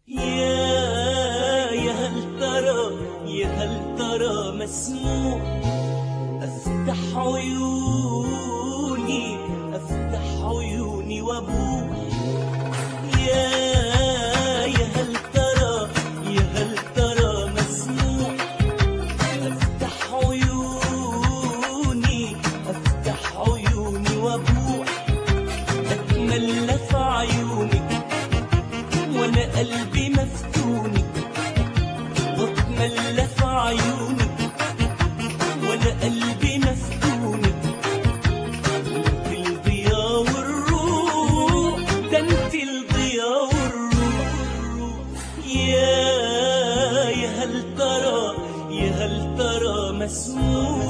يا هل ترى، يا هل ترى مسموع أفتح عيوني، أفتح عيوني وأبوح. يا هل ترى، يا هل ترى مسموع أفتح عيوني، أفتح عيوني وأبوح. أتملى في عيونك وأنا قلبي مفتوني، وأتملى في عيونك وأنا قلبي مفتوني. أنت الضياء والروح، ده أنت الضياء والروح. يا هل ترى، يا هل ترى مسموع.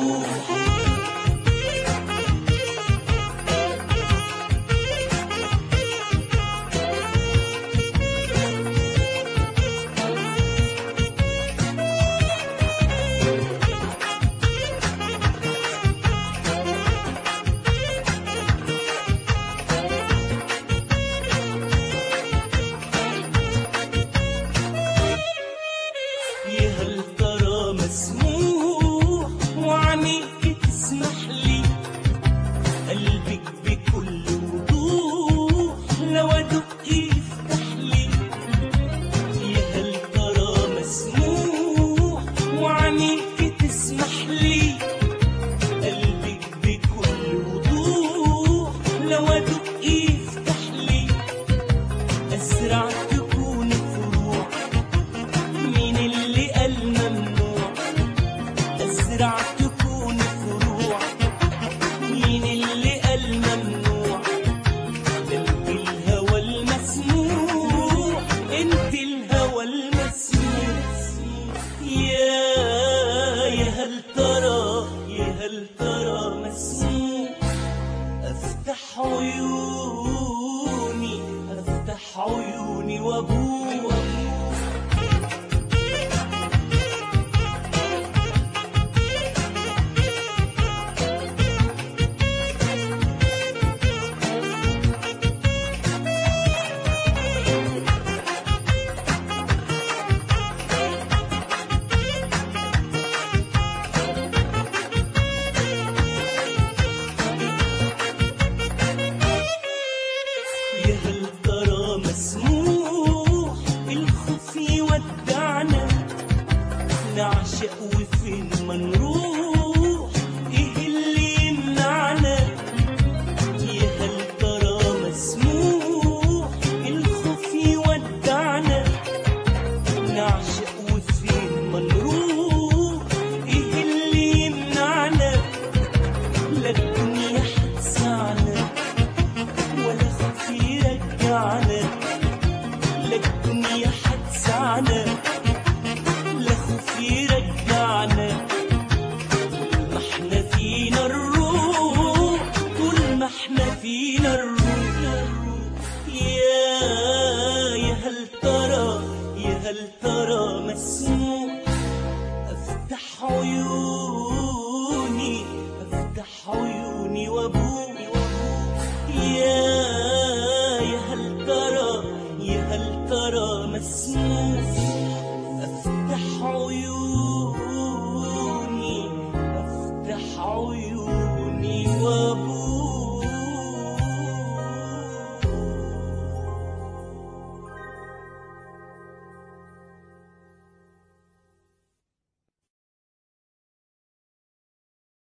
يا هل ترى مسموح وعينيك تسمح لي، قلبك بكل وضوح لو أدق يفتح لي. يا هل ترى مسموح وعينيك تسمح لي، قلبك بكل وضوح لو أدق يفتح لي. أزرع تكون فروع، مين اللي قال ممنوع؟ أزرع تكون فروع، مين اللي قال ممنوع؟ انت الهوى المسموع، انت الهوى المسموع. يا هل ترى، يا هل ترى مسموع أفتح عيوني، أفتح عيوني وأبوح. يا هل ترى مسموح الخوف يودعنا، نعشق وفين ما نروح ايه اللي يمنعنا؟ يا هل ترى مسموح الخوف يودعنا، نعشق وفين ما نروح ايه اللي يمنعنا؟ لا الدنيا هتسعنا ولا خوف يرجعنا، لا الدنيا هتسعنا لا خوف يرجعنا. طول ما احنا فينا الروح، طول ما احنا فينا الروح. يا هل ترى، يا هل ترى مسموح أفتح عيوني، أفتح عيوني وأبوح. يا هل ترى، يا هل ترى مسموح